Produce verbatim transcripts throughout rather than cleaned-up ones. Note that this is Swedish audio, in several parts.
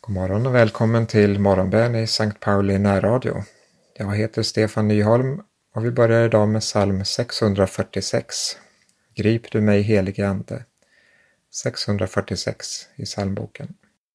God morgon och välkommen till morgonbön i Sankt Pauli närradio. Jag heter Stefan Nyholm och vi börjar idag med psalm sexhundrafyrtiosex. Grip du mig, helige ande. sexhundrafyrtiosex i psalmboken.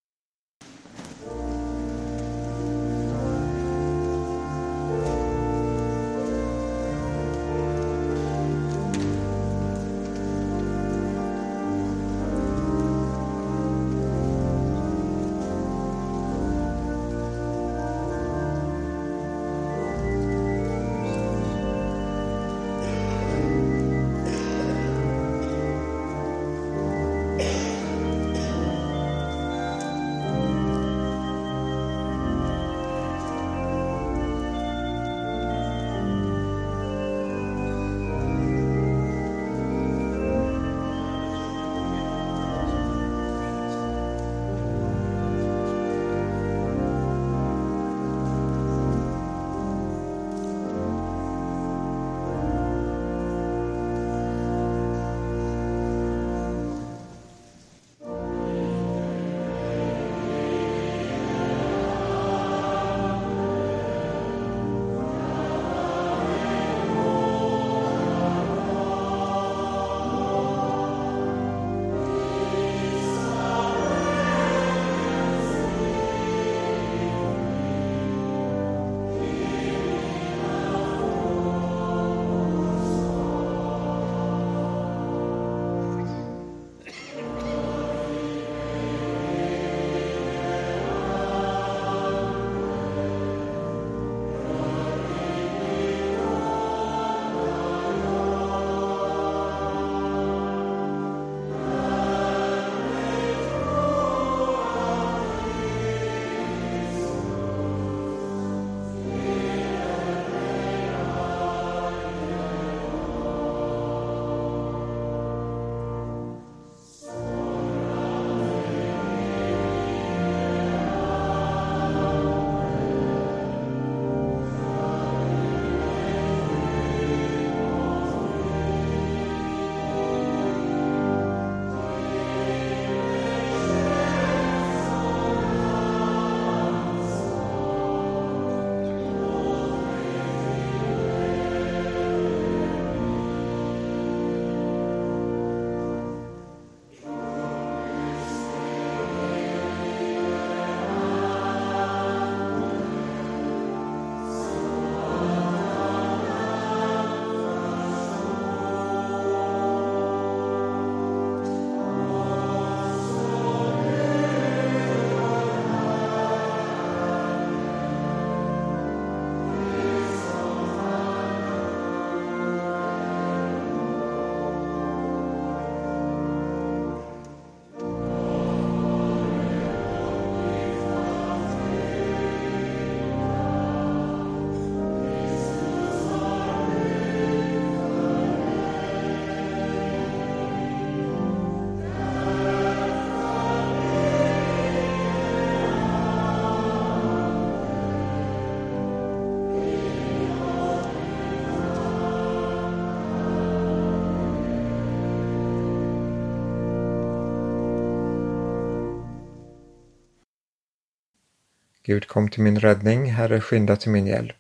Gud, kom till min räddning, Herre, skynda till min hjälp.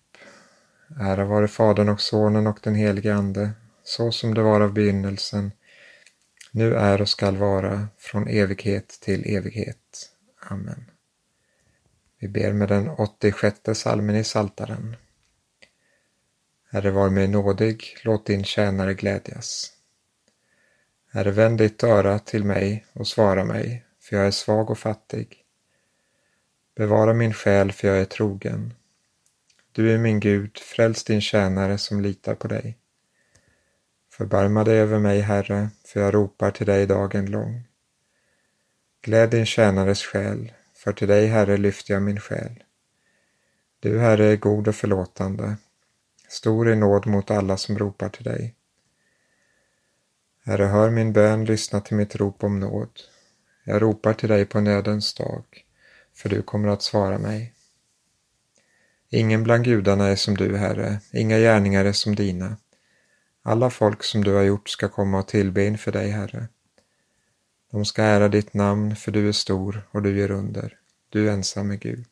Ära vare Fadern och Sonen och den helige Ande, så som det var av begynnelsen, nu är och skall vara, från evighet till evighet. Amen. Vi ber med den åttiosjätte psalmen i Psaltaren. Herre, var mig nådig, låt din tjänare glädjas. Herre, vänd ditt öra till mig och svara mig, för jag är svag och fattig. Bevara min själ, för jag är trogen. Du är min Gud, fräls din tjänare som litar på dig. Förbarma dig över mig, Herre, för jag ropar till dig dagen lång. Gläd din tjänares själ, för till dig, Herre, lyfter jag min själ. Du, Herre, är god och förlåtande, stor i nåd mot alla som ropar till dig. Herre, hör min bön, lyssna till mitt rop om nåd. Jag ropar till dig på nödens dag, för du kommer att svara mig. Ingen bland gudarna är som du, Herre, inga gärningar är som dina. Alla folk som du har gjort ska komma och tillbe inför dig, Herre. De ska ära ditt namn, för du är stor och du gör under. du ensam är Gud.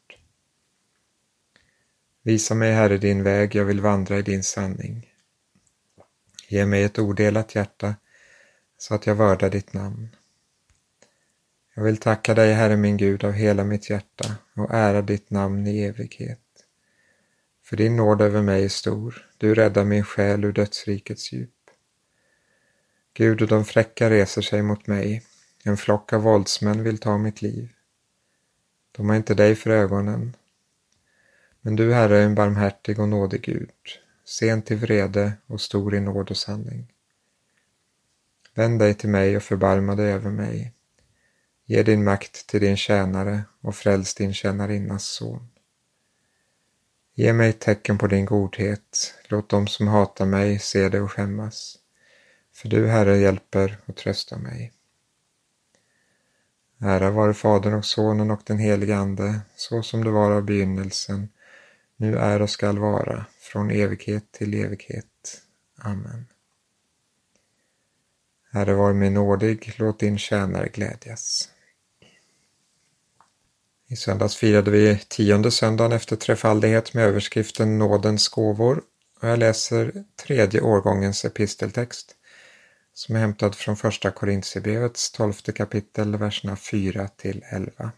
Visa mig, Herre, din väg, jag vill vandra i din sanning. Ge mig ett odelat hjärta så att jag vördar ditt namn. Jag vill tacka dig, Herre min Gud, av hela mitt hjärta och ära ditt namn i evighet. För din nåd över mig är stor, du räddar min själ ur dödsrikets djup. Gud, och de fräcka reser sig mot mig, en flock av våldsmän vill ta mitt liv. De har inte dig för ögonen. Men du, Herre, är en barmhärtig och nådig Gud, sen till vrede och stor i nåd och sanning. Vänd dig till mig och förbarma dig över mig. Ge din makt till din tjänare och fräls din tjänarinnas son. Ge mig ett tecken på din godhet, låt dem som hatar mig se det och skämmas. För du, Herre, hjälper och tröstar mig. Ära vare Fadern och Sonen och den helige Ande, så som det var av begynnelsen, nu är och skall vara, från evighet till evighet. Amen. Herre, var mig nådig, låt din tjänare glädjas. I söndags firade vi tionde söndagen efter trefaldighet med överskriften Nådens gåvor, och jag läser tredje årgångens episteltext som är hämtad från första Korintierbrevets tolfte kapitel, verserna fyra till elva.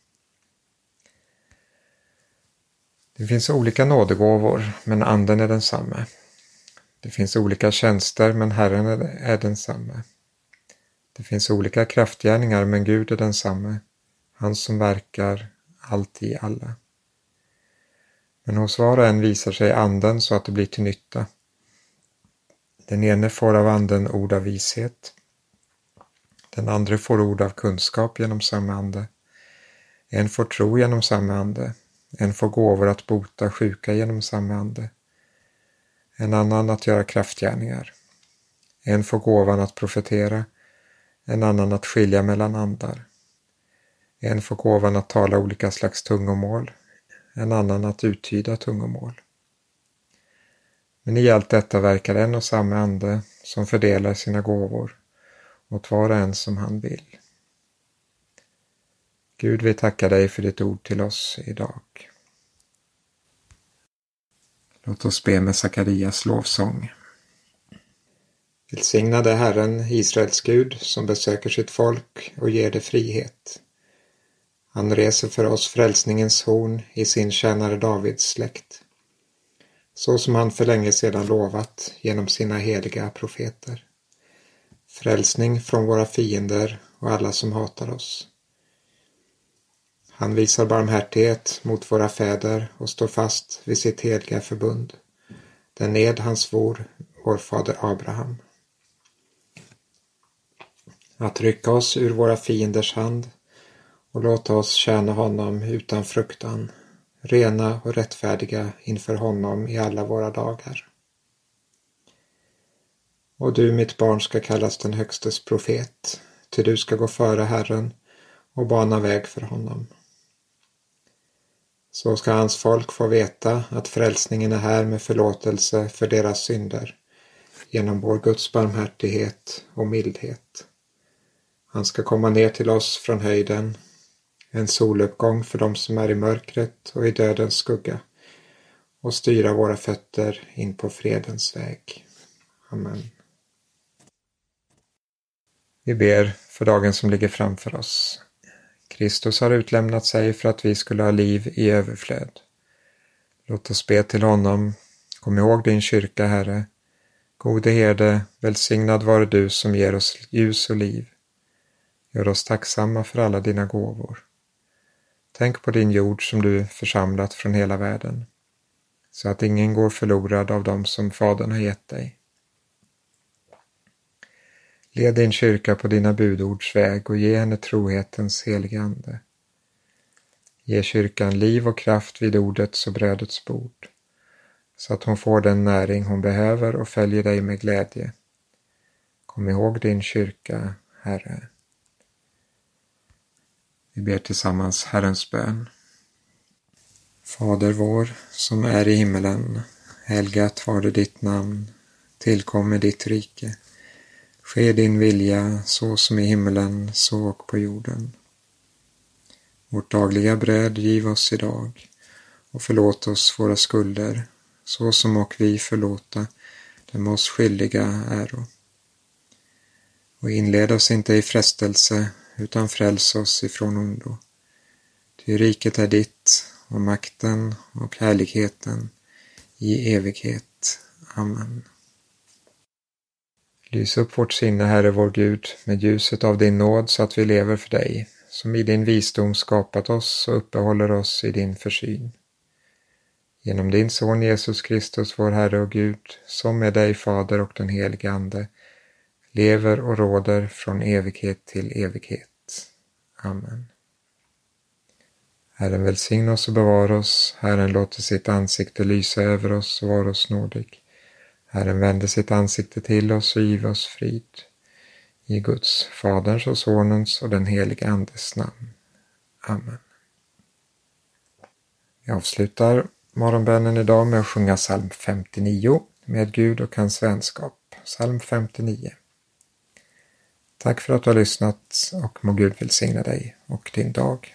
Det finns olika nådegåvor, men anden är densamme. Det finns olika tjänster, men Herren är densamme. Det finns olika kraftgärningar, men Gud är densamme, han som verkar allt i alla. Men hos var och en visar sig anden så att det blir till nytta. Den ene får av anden ord av vishet. Den andra får ord av kunskap genom samma ande. En får tro genom samma ande. En får gåvor att bota sjuka genom samma ande. En annan att göra kraftgärningar. En får gåvan att profetera. En annan att skilja mellan andar. En får gåvan att tala olika slags tungomål. En annan att uttyda tungomål. Men i allt detta verkar en och samma ande som fördelar sina gåvor åt var och en som han vill. Gud, vi tackar dig för ditt ord till oss idag. Låt oss be med Sakarias lovsång. Välsignade Herren, Israels Gud, som besöker sitt folk och ger det frihet. Han reser för oss frälsningens horn i sin tjänare Davids släkt, så som han för länge sedan lovat genom sina heliga profeter. Frälsning från våra fiender och alla som hatar oss. Han visar barmhärtighet mot våra fäder och står fast vid sitt heliga förbund, den ned han svor vår fader Abraham. Att rycka oss ur våra fienders hand och låta oss tjäna honom utan fruktan, rena och rättfärdiga inför honom i alla våra dagar. Och du, mitt barn, ska kallas den högstes profet, till du ska gå före Herren och bana väg för honom. Så ska hans folk få veta att frälsningen är här med förlåtelse för deras synder, genom vår Guds barmhärtighet och mildhet. Han ska komma ner till oss från höjden, en soluppgång för dem som är i mörkret och i dödens skugga, och styra våra fötter in på fredens väg. Amen. Vi ber för dagen som ligger framför oss. Kristus har utlämnat sig för att vi skulle ha liv i överflöd. Låt oss be till honom. Kom ihåg din kyrka, Herre. Gode herde, välsignad vare du som ger oss ljus och liv. Gör oss tacksamma för alla dina gåvor. Tänk på din jord som du församlat från hela världen, så att ingen går förlorad av dem som Fadern har gett dig. Led din kyrka på dina budords väg och ge henne trohetens heliga ande. Ge kyrkan liv och kraft vid ordets och brödets bord, så att hon får den näring hon behöver och följer dig med glädje. Kom ihåg din kyrka, Herre. Vi ber tillsammans Herrens bön. Fader vår, som är i himmelen, helgat vare ditt namn, tillkommer ditt rike. Ske din vilja, så som i himmelen, så och på jorden. Vårt dagliga bröd giv oss idag och förlåt oss våra skulder, så som och vi förlåta dem oss skyldiga äro. Och inled oss inte i frestelse, utan fräls oss ifrån ondo. Ty riket är ditt, och makten och härligheten i evighet. Amen. Lys upp vårt sinne, Herre vår Gud, med ljuset av din nåd, så att vi lever för dig, som i din visdom skapat oss och uppehåller oss i din försyn. Genom din son Jesus Kristus, vår Herre och Gud, som med dig Fader och den helige Ande, lever och råder från evighet till evighet. Amen. Herren välsigna oss och bevara oss. Herren låter sitt ansikte lysa över oss och vara oss nådig. Herren vänder sitt ansikte till oss och giver oss frid. I Guds, Faderns och Sonens och den helige Andes namn. Amen. Vi avslutar morgonbönen idag med att sjunga psalm femtionio med Gud och hans vänskap. Psalm femtionio. Tack för att du har lyssnat, och må Gud välsigna dig och din dag.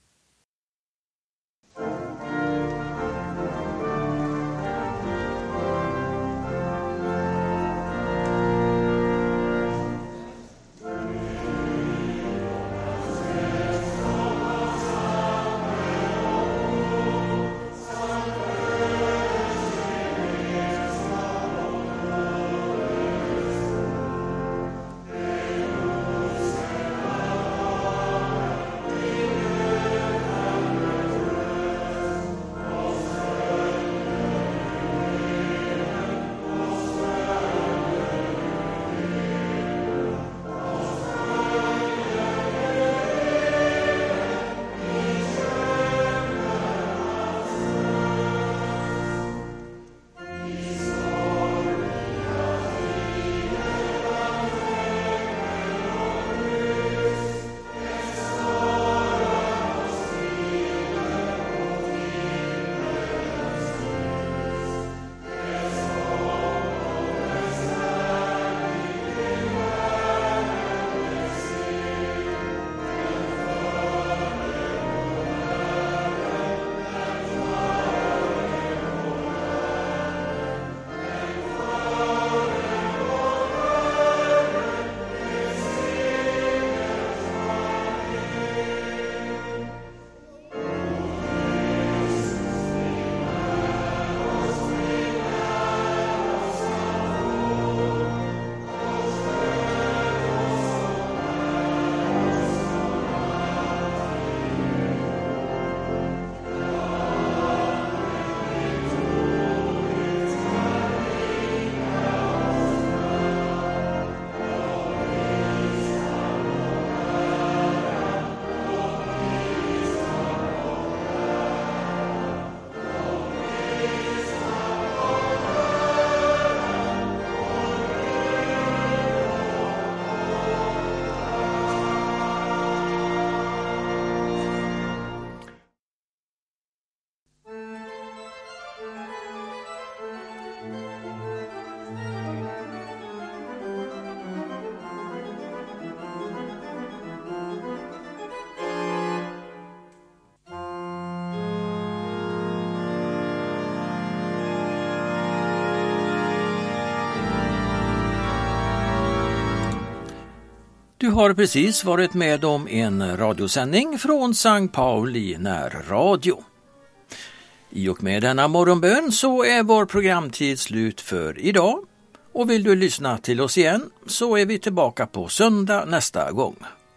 Du har precis varit med om en radiosändning från Sankt Pauli närradio. I och med denna morgonbön så är vår programtid slut för idag. Och vill du lyssna till oss igen så är vi tillbaka på söndag nästa gång.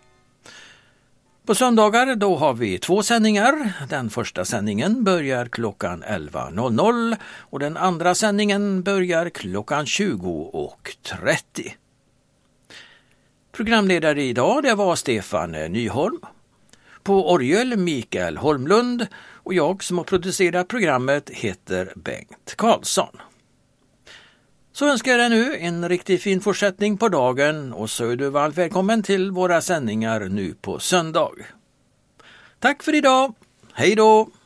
På söndagar då har vi två sändningar. Den första sändningen börjar klockan elva och den andra sändningen börjar klockan tjugo trettio. Programledare idag det var Stefan Nyholm. På orgel Mikael Holmlund och jag som har producerat programmet heter Bengt Karlsson. Så önskar jag dig nu en riktigt fin fortsättning på dagen och så är du varmt välkommen till våra sändningar nu på söndag. Tack för idag. Hej då!